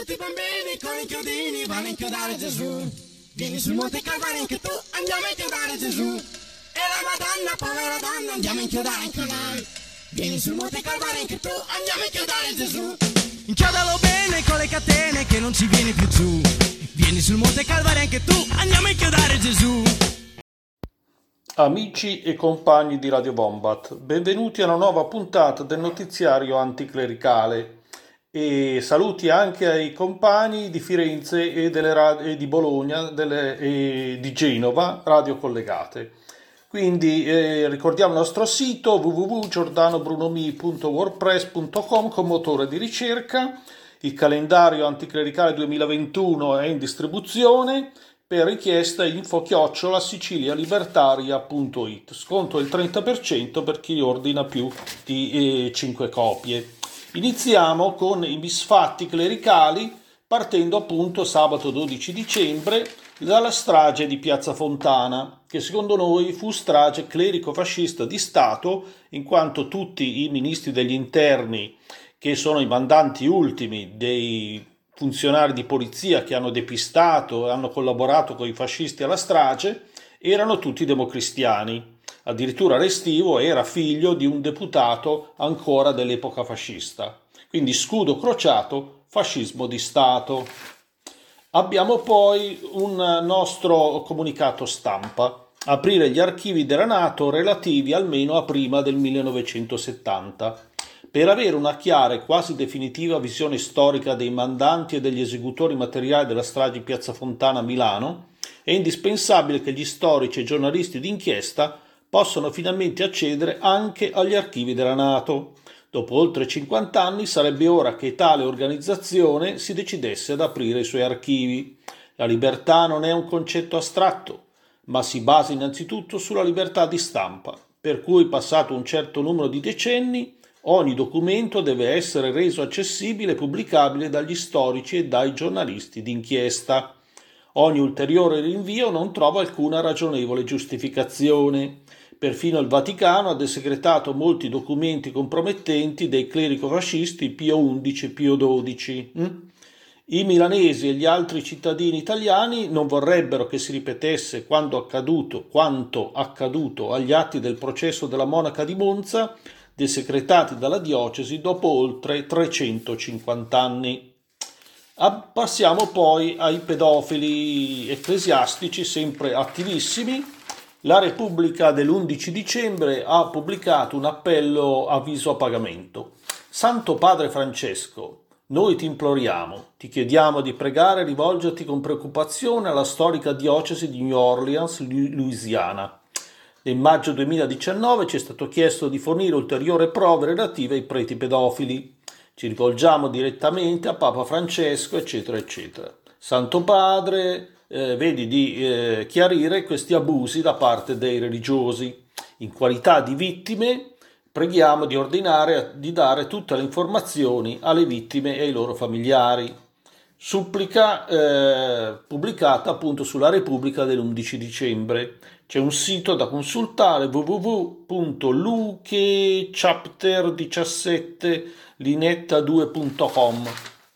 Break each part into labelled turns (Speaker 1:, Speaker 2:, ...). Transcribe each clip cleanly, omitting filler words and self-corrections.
Speaker 1: Tutti i bambini con i chiodini vanno a inchiodare Gesù. Vieni sul Monte Calvario anche tu, andiamo a inchiodare Gesù. E la Madonna, povera donna, andiamo a inchiodare anche noi. Vieni sul Monte Calvario anche tu, andiamo a inchiodare Gesù. Inchiodalo bene con le catene che non ci vieni più giù. Vieni sul Monte Calvario anche tu, andiamo a inchiodare Gesù.
Speaker 2: Amici e compagni di Radio Bombat, benvenuti a una nuova puntata del notiziario anticlericale e saluti anche ai compagni di Firenze e di Bologna e di Genova, radio collegate. Quindi ricordiamo il nostro sito www.giordanobrunomi.wordpress.com con motore di ricerca. Il calendario anticlericale 2021 è in distribuzione. Per richiesta info@sicilialibertaria.it. Sconto il 30% per chi ordina più di 5 copie. Iniziamo con i misfatti clericali, partendo appunto sabato 12 dicembre dalla strage di Piazza Fontana, che secondo noi fu strage clerico-fascista di Stato, in quanto tutti i ministri degli interni, che sono i mandanti ultimi dei funzionari di polizia che hanno depistato e hanno collaborato con i fascisti alla strage, erano tutti democristiani. Addirittura Restivo era figlio di un deputato ancora dell'epoca fascista. Quindi scudo crociato, fascismo di Stato. Abbiamo poi un nostro comunicato stampa. Aprire gli archivi della NATO relativi almeno a prima del 1970. Per avere una chiara e quasi definitiva visione storica dei mandanti e degli esecutori materiali della strage di Piazza Fontana a Milano, è indispensabile che gli storici e giornalisti d'inchiesta possano finalmente accedere anche agli archivi della NATO. Dopo oltre 50 anni sarebbe ora che tale organizzazione si decidesse ad aprire i suoi archivi. La libertà non è un concetto astratto, ma si basa innanzitutto sulla libertà di stampa, per cui passato un certo numero di decenni ogni documento deve essere reso accessibile e pubblicabile dagli storici e dai giornalisti d'inchiesta. Ogni ulteriore rinvio non trova alcuna ragionevole giustificazione. Perfino il Vaticano ha desecretato molti documenti compromettenti dei clerico-fascisti Pio XI e Pio XII. I milanesi e gli altri cittadini italiani non vorrebbero che si ripetesse quanto accaduto agli atti del processo della monaca di Monza, desecretati dalla diocesi dopo oltre 350 anni. Passiamo poi ai pedofili ecclesiastici, sempre attivissimi. La Repubblica dell'11 dicembre ha pubblicato un appello avviso a pagamento. Santo Padre Francesco, noi ti imploriamo, ti chiediamo di pregare e rivolgerti con preoccupazione alla storica diocesi di New Orleans, Louisiana. Nel maggio 2019 ci è stato chiesto di fornire ulteriori prove relative ai preti pedofili. Ci rivolgiamo direttamente a Papa Francesco, eccetera, eccetera. Santo Padre, vedi di chiarire questi abusi da parte dei religiosi. In qualità di vittime, preghiamo di ordinare di dare tutte le informazioni alle vittime e ai loro familiari. Supplica pubblicata appunto sulla Repubblica dell'11 dicembre. C'è un sito da consultare, www.luchechapter17linetta2.com.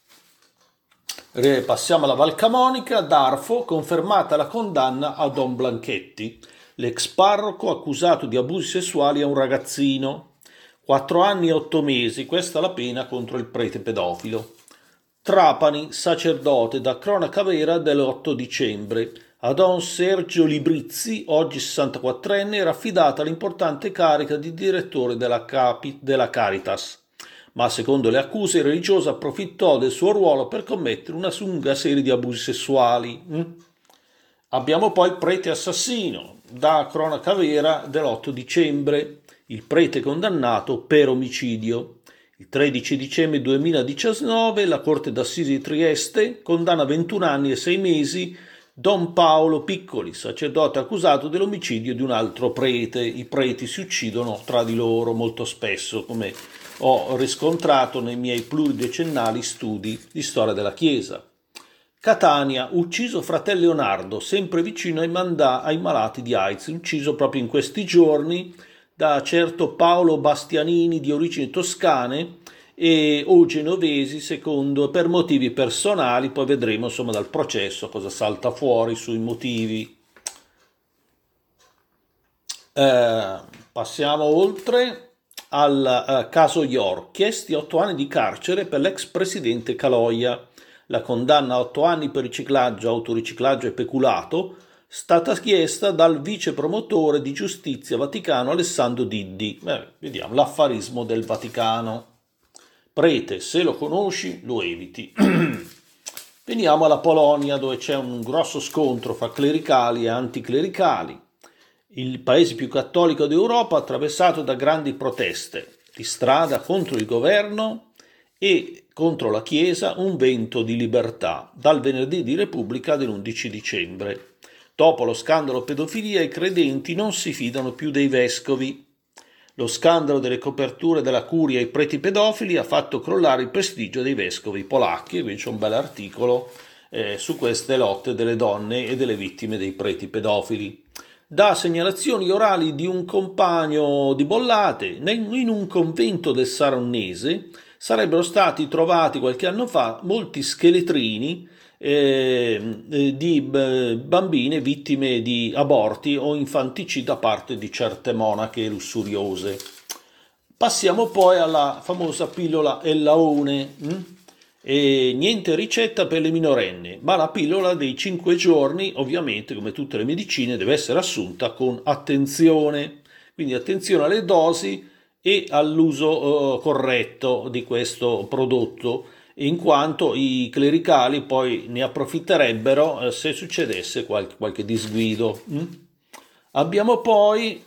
Speaker 2: Passiamo alla Val Camonica. Darfo, confermata la condanna a Don Blanchetti, l'ex parroco accusato di abusi sessuali a un ragazzino. 4 anni e 8 mesi, questa è la pena contro il prete pedofilo. Trapani, sacerdote, da cronaca vera dell'8 dicembre. A Don Sergio Librizzi, oggi 64enne, era affidata l'importante carica di direttore della Caritas, ma secondo le accuse il religioso approfittò del suo ruolo per commettere una lunga serie di abusi sessuali. Abbiamo poi il prete assassino, da cronaca vera dell'8 dicembre, il prete condannato per omicidio. Il 13 dicembre 2019 la Corte d'Assisi di Trieste condanna 21 anni e 6 mesi Don Paolo Piccoli, sacerdote accusato dell'omicidio di un altro prete. I preti si uccidono tra di loro molto spesso, come ho riscontrato nei miei pluridecennali studi di storia della Chiesa. Catania, ucciso fratello Leonardo, sempre vicino ai malati di AIDS, ucciso proprio in questi giorni da certo Paolo Bastianini di origini toscane o genovesi per motivi personali. Poi vedremo insomma dal processo cosa salta fuori sui motivi. Passiamo oltre al caso York. Chiesti 8 anni di carcere per l'ex presidente Kaloya. La condanna a 8 anni per riciclaggio, autoriciclaggio e peculato stata chiesta dal vice promotore di giustizia Vaticano Alessandro Diddi. Vediamo l'affarismo del Vaticano. Prete, se lo conosci, lo eviti. Veniamo alla Polonia, dove c'è un grosso scontro fra clericali e anticlericali. Il paese più cattolico d'Europa, attraversato da grandi proteste di strada contro il governo e contro la Chiesa, un vento di libertà, dal venerdì di Repubblica dell'11 dicembre. Dopo lo scandalo pedofilia, i credenti non si fidano più dei vescovi. Lo scandalo delle coperture della curia ai preti pedofili ha fatto crollare il prestigio dei vescovi polacchi, e qui c'è un bel articolo su queste lotte delle donne e delle vittime dei preti pedofili. Da segnalazioni orali di un compagno di Bollate, in un convento del Saronnese sarebbero stati trovati qualche anno fa molti scheletrini di bambine vittime di aborti o infanticidi da parte di certe monache lussuriose. Passiamo poi alla famosa pillola Ellaone. E niente ricetta per le minorenni, ma la pillola dei 5 giorni, ovviamente come tutte le medicine, deve essere assunta con attenzione, quindi attenzione alle dosi e all'uso corretto di questo prodotto, in quanto i clericali poi ne approfitterebbero se succedesse qualche disguido. Abbiamo poi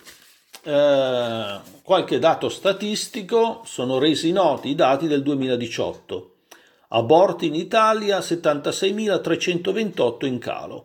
Speaker 2: qualche dato statistico. Sono resi noti i dati del 2018. Aborti in Italia 76.328 in calo,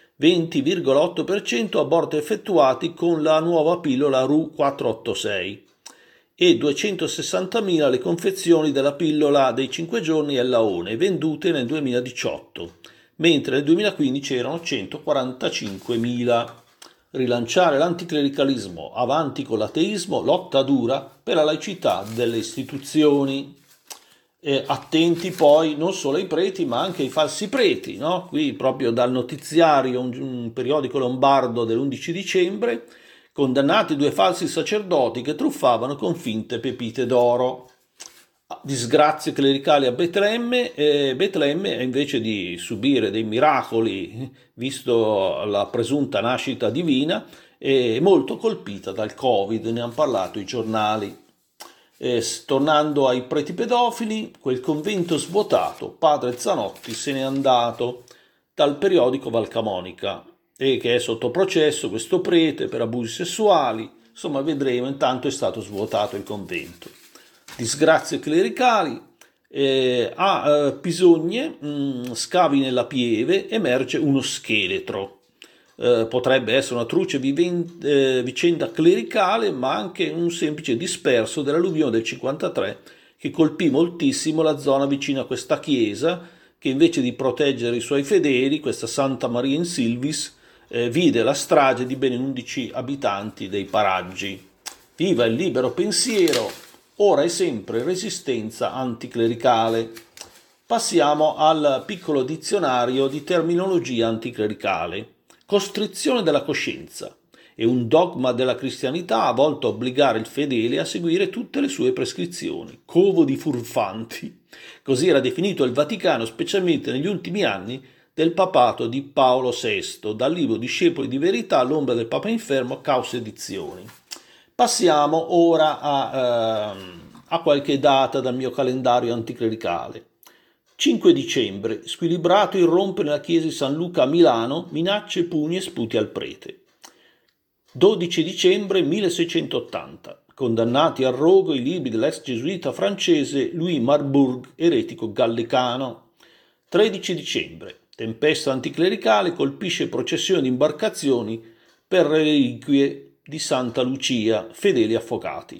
Speaker 2: 20,8% aborti effettuati con la nuova pillola Ru 486 e 260.000 le confezioni della pillola dei 5 giorni Ellaone vendute nel 2018, mentre nel 2015 erano 145.000. Rilanciare l'anticlericalismo, avanti con l'ateismo, lotta dura per la laicità delle istituzioni. Attenti poi non solo ai preti ma anche ai falsi preti, no? Qui proprio dal notiziario, un periodico lombardo dell'11 dicembre, condannati 2 falsi sacerdoti che truffavano con finte pepite d'oro. Disgrazie clericali a Betlemme. Betlemme, invece di subire dei miracoli, visto la presunta nascita divina, è molto colpita dal Covid, ne hanno parlato i giornali. Tornando ai preti pedofili, quel convento svuotato, padre Zanotti se n'è andato, dal periodico Valcamonica, e che è sotto processo questo prete per abusi sessuali. Insomma, vedremo, intanto è stato svuotato il convento. Disgrazie clericali. A Pisogne, scavi nella pieve, emerge uno scheletro. Potrebbe essere una truce vicenda clericale, ma anche un semplice disperso dell'alluvione del 53 che colpì moltissimo la zona vicino a questa chiesa, che invece di proteggere i suoi fedeli, questa Santa Maria in Silvis, vide la strage di ben 11 abitanti dei paraggi. Viva il libero pensiero, ora e sempre resistenza anticlericale. Passiamo al piccolo dizionario di terminologia anticlericale. Costrizione della coscienza è un dogma della cristianità volto a obbligare il fedele a seguire tutte le sue prescrizioni. Covo di furfanti. Così era definito il Vaticano, specialmente negli ultimi anni del papato di Paolo VI, dal libro Discepoli di verità all'ombra del Papa infermo, Caos Edizioni. Passiamo ora a qualche data dal mio calendario anticlericale. 5 dicembre, squilibrato irrompe nella chiesa di San Luca a Milano, minacce, pugni e sputi al prete. 12 dicembre 1680, condannati al rogo i libri dell'ex gesuita francese Louis Marbourg, eretico gallicano. 13 dicembre, tempesta anticlericale colpisce processione di imbarcazioni per le reliquie di Santa Lucia, fedeli affogati.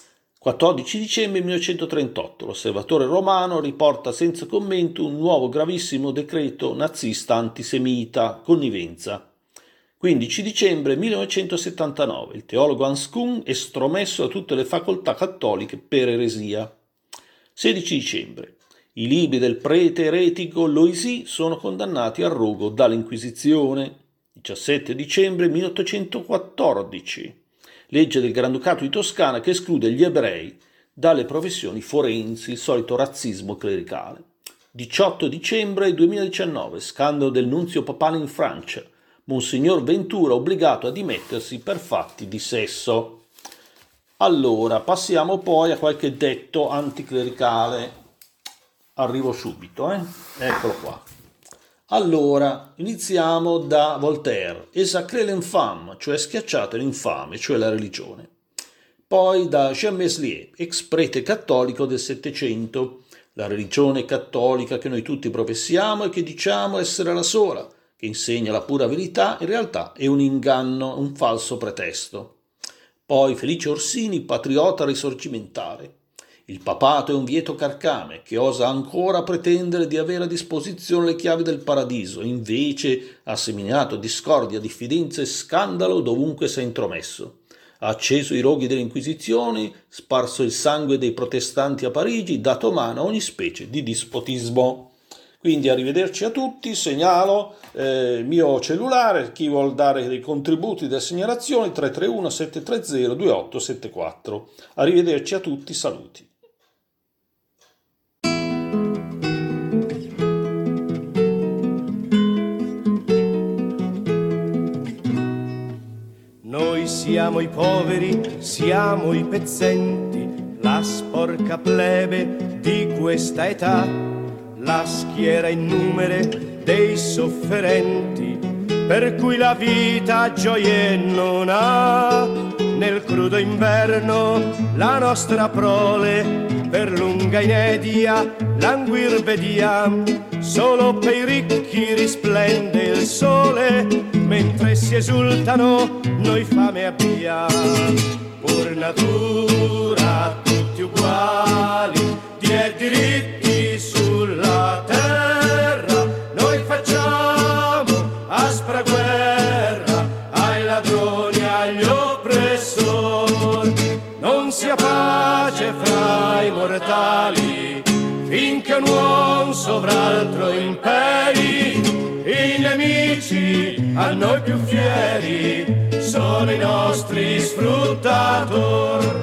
Speaker 2: 14 dicembre 1938, l'Osservatore Romano riporta senza commento un nuovo gravissimo decreto nazista antisemita, connivenza. 15 dicembre 1979, il teologo Hans Kuhn estromesso da tutte le facoltà cattoliche per eresia. 16 dicembre. I libri del prete eretico Loisy sono condannati al rogo dall'Inquisizione. 17 dicembre 1814. Legge del Granducato di Toscana che esclude gli ebrei dalle professioni forensi, il solito razzismo clericale. 18 dicembre 2019. Scandalo del nunzio papale in Francia. Monsignor Ventura obbligato a dimettersi per fatti di sesso. Allora, passiamo poi a qualche detto anticlericale. Arrivo subito, Eccolo qua. Allora, iniziamo da Voltaire. Sacré l'infâme, cioè schiacciate l'infame, cioè la religione. Poi da Jean Meslier, ex prete cattolico del Settecento. La religione cattolica che noi tutti professiamo e che diciamo essere la sola, che insegna la pura verità, in realtà è un inganno, un falso pretesto. Poi Felice Orsini, patriota risorgimentale. Il papato è un vieto carcame che osa ancora pretendere di avere a disposizione le chiavi del paradiso, invece ha seminato discordia, diffidenza e scandalo dovunque si è intromesso. Ha acceso i roghi delle Inquisizioni, sparso il sangue dei protestanti a Parigi, dato mano a ogni specie di dispotismo. Quindi arrivederci a tutti, segnalo il mio cellulare, chi vuol dare dei contributi, delle segnalazioni, 331 730 2874. Arrivederci a tutti, saluti.
Speaker 3: Noi siamo i poveri, siamo i pezzenti, la sporca plebe di questa età, la schiera innumere dei sofferenti, per cui la vita gioie non ha. Nel crudo inverno la nostra prole per lunga inedia languir vediam, solo per i ricchi risplende il sole, mentre si esultano noi fame abbiamo. Pur natura tutti uguali, die diritti sulla terra, noi facciamo aspra guerra ai ladroni, agli oppressori. Non sia pace fra i mortali finché un uomo sovraltro imperi. I nemici a noi più fieri sono i nostri sfruttatori.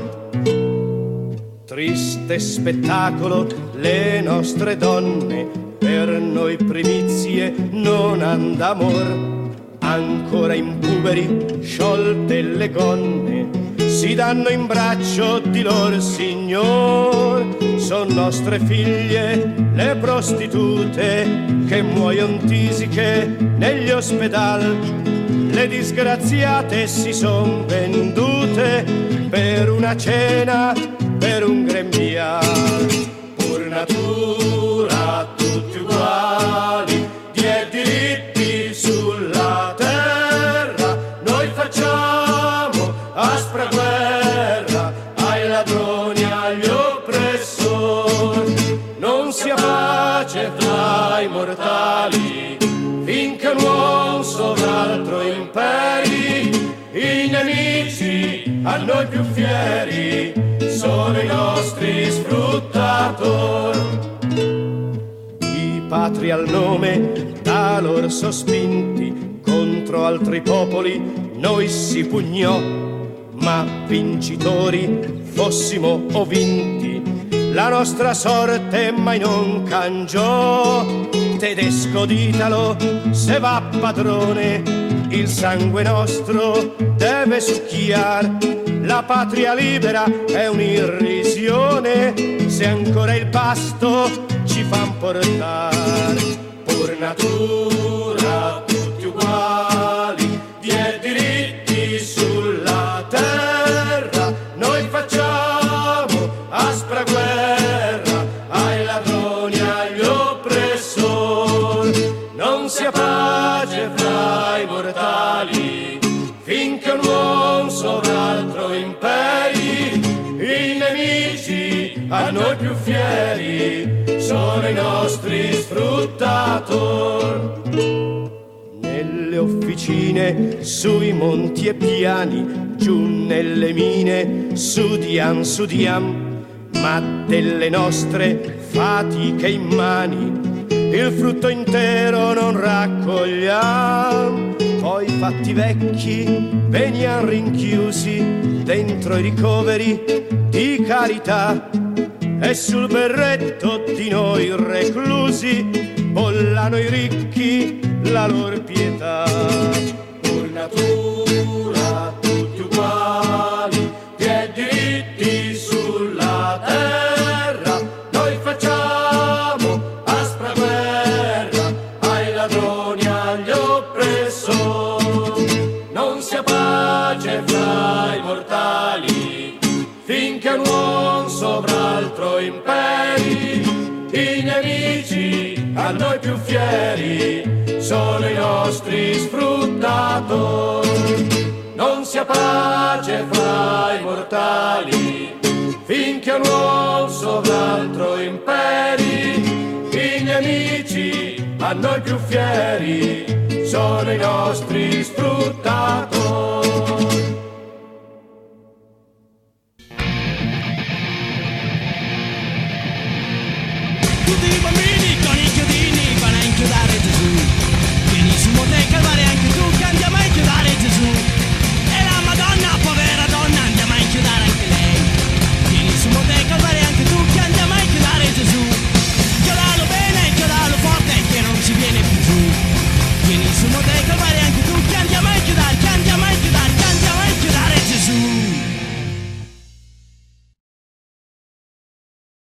Speaker 3: Triste spettacolo, le nostre donne per noi primizie non han d'amor. Ancora impuberi, sciolte le gonne, si danno in braccio di lor signor. Son nostre figlie le prostitute che muoion tisiche negli ospedali. Le disgraziate si son vendute per una cena, per un grembiale. Pur natura tutti uguali, die diritti sulla terra, noi facciamo aspra guerra ai ladroni, agli oppressori. Non sia pace fra i mortali finché un uomo sovraltro imperi. I nemici a noi più fieri sono i nostri sfruttatori. I patri al nome da lor sospinti contro altri popoli noi si pugnò, ma vincitori fossimo o vinti la nostra sorte mai non cangiò. Tedesco d'Italo se va padrone, il sangue nostro deve succhiar. La patria libera è un'irrisione se ancora il pasto ci fan portare. Pur natura tutti uguali, die diritti sulla terra, noi facciamo aspra guerra ai ladroni, agli oppressori. Non sia pace fra i mortali finché un uomo sovraltro imperi. I nemici a noi più fieri sono i nostri sfruttatori. Nelle officine, sui monti e piani, giù nelle mine, sudiam, ma delle nostre fatiche immani il frutto intero non raccogliam. Poi fatti vecchi veniam rinchiusi dentro i ricoveri di carità, e sul berretto di noi reclusi bollano i ricchi la loro pietà. Pur natura tutti uguali, e diritti sulla terra, noi facciamo aspra guerra ai ladroni, agli oppressori. Non sia pace fra i mortali finché un uomo sovra altro imperi. I nemici a noi più fieri sono i nostri sfruttatori. Non sia pace fra i mortali finché un uomo sovra altro imperi. I nemici a noi più fieri sono i nostri sfruttatori.